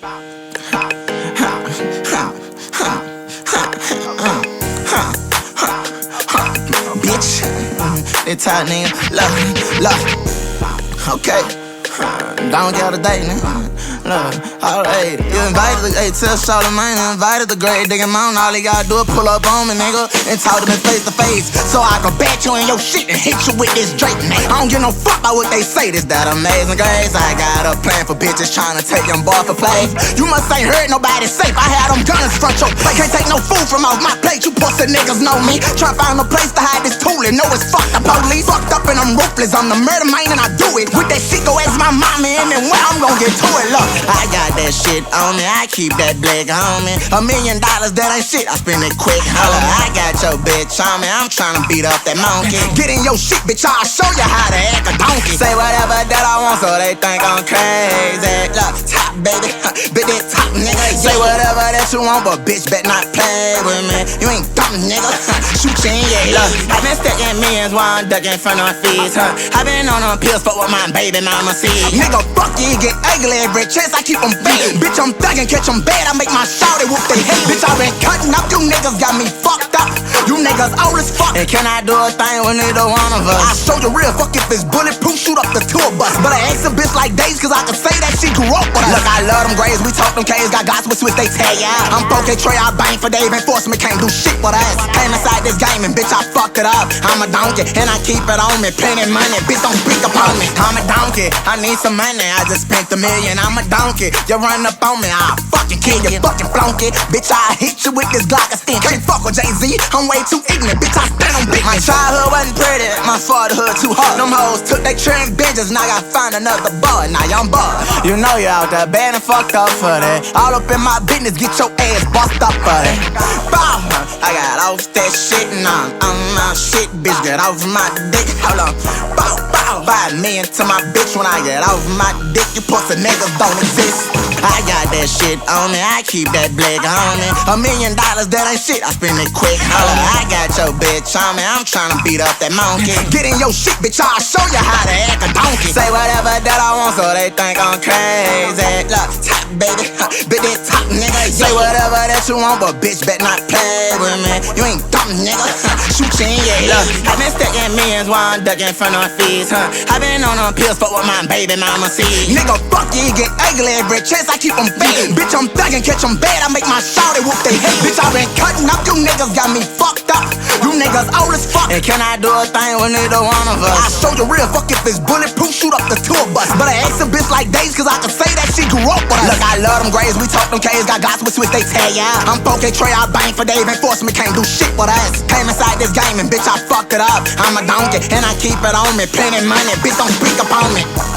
Bitch, they tight nigga, love, okay. Don't get a date, nigga. Look, hey, you invited, hey, tell Shawty, man, invited the great digging mountain. All he gotta do is pull up on me, nigga, and talk to me face to face, so I can bat you in your shit and hit you with this Drake, nigga. I don't give no fuck about what they say, this that amazing grace. I got a plan for bitches trying to take them boy for play. You must ain't heard nobody safe. I had them guns front your plate. Can't take no food from off my plate. You pussy niggas know me. Try to find a place to hide this tool and know it's fucked the police. Fucked up and I'm ruthless. I'm the murder man and I do it with that shit. Go ask my mama in and where I'm gon' get to it. Look, I got that shit on me. I keep that black on me. $1 million, that ain't shit. I spend it quick. Holla, I got your bitch on me. I'm tryna beat up that monkey. Get in your shit, bitch. I'll show you how to act a donkey. Say whatever that I want, so they think I'm crazy. Look, top baby, big that top nigga. Say whatever that you want, but bitch bet not play with me. You ain't dumb nigga. Shoot you in your look. I been stacking millions while I'm ducking front of my feet, I been on them pills, fuck what my baby mama see. Nigga, fuck you, get ugly every chance I keep them beat. Bitch, I'm thuggin', catch them bad, I make my shawty whoop they head. Bitch, I been cutting up, you niggas got me fucked up. You niggas old as fuck. And can I do a thing with neither one of us? I show you real, fuck if it's bulletproof, shoot up the tour bus. But I ask a bitch like Days, cause I can say that she grew up with us. Look, I love them grades, we talk them K's, got gospel switch, they tag out. I'm 4K Trey, I bang for Dave, enforcement can't do shit with us. Came inside this game and bitch, I fucked it up. I'm a donkey, and I keep it on me, plenty money, bitch don't speak upon me. I'm a donkey, I need some money, I just spent $1 million, I'm a donkey. You run up on me, I'll fucking kill you, fucking flunky. Bitch, I hit you with this Glock, I stand. Can't fuck with Jay-Z, I'm way too ignorant, bitch, I stand on business. My childhood wasn't pretty, my fatherhood too hard. Them hoes took they train benches, now I gotta find another boy, now I'm bored. You know you out there bad and fucked up for that. All up in my business, get your ass bust up for that. Bow, I got off that shit, now I'm my shit, bitch, get off my dick, hold on. Bow, bow, $5 million to my bitch when I get off my dick, you pussy niggas don't exist. I got that shit on me, I keep that black on me. $1 million, that ain't shit, I spend it quick. Holla, I got your bitch on me, I'm tryna beat up that monkey. Get in your shit, bitch, I'll show you how to act a donkey. Say whatever that I want, so they think I'm crazy. Look, top baby, big that top nigga. Say whatever that you want, but bitch bet not play with me. You ain't dumb nigga, shoot you in your look. I been stacking millions while I'm ducking front of my feet, I been on them pills, fuck what my baby mama see. Nigga, fuck you, get ugly every chance I keep them beat. Bitch, I'm thuggin', catch them bad, I make my shawty whoop they head. Bitch, I been cutting up, you niggas got me fucked up. You niggas old as fuck. And can I do a thing with neither one of us? I show you real, fuck if it's bulletproof, shoot up the tour bus. But I ask a bitch like Days, cause I can say that she grew up with us. Look, I love them grades, we talk them K's, got gospel switch, they tag out. I'm 4K Trey, I bang for Dave, enforcement can't do shit with us. Came inside this game and bitch, I fucked it up. I'm a donkey, and I keep it on me, plenty money, bitch don't speak upon me.